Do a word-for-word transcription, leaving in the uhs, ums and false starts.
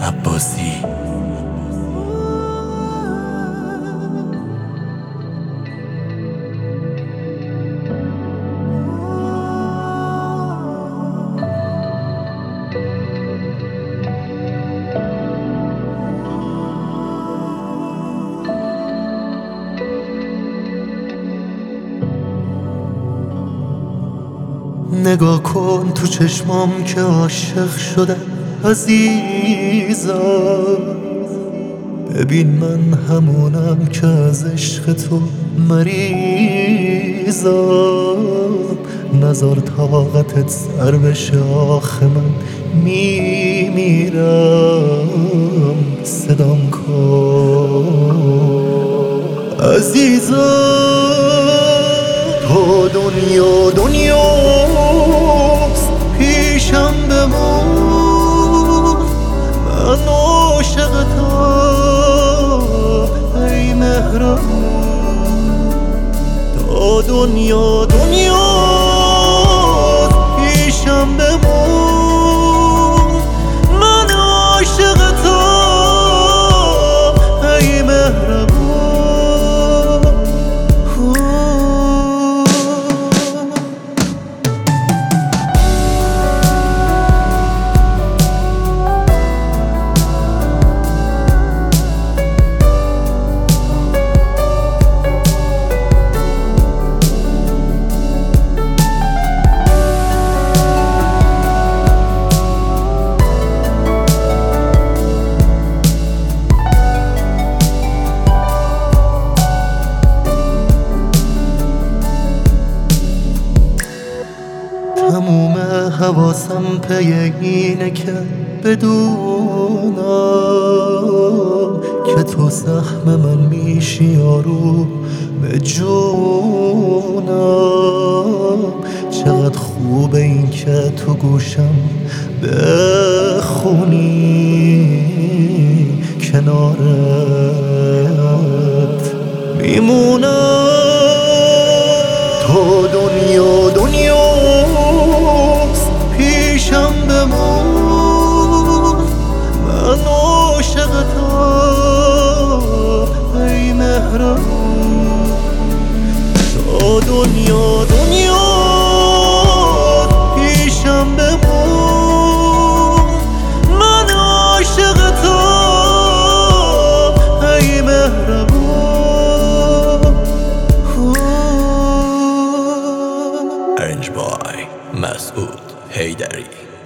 عباسی. نگاه کن تو چشمام که عاشق شدم عزیزم، ببین من همونم که از عشق تو مریضم. نزار طاقتت سر بشه آخه من میمیرم. صدام کن عزیزم، تو دنیا دنیاست پیشم بمون، من عاشقتم ای مهربون. تو دنیا دنیاست پیشم بمون، من عاشقتم ای مهربون. تموم حواسم پی اینه که بدونم که تو سهم من میشی یارو به جونم. چقدر خوبه این که تو گوشم بخونی، کنارت میمونم. تو دنیا دنیاست پیشم بمون، من عاشقتم ای مهربون. تو دنیا دنیاست پیشم بمون، من عاشقتم ای مهربون. Arranged by مسعود حیدری.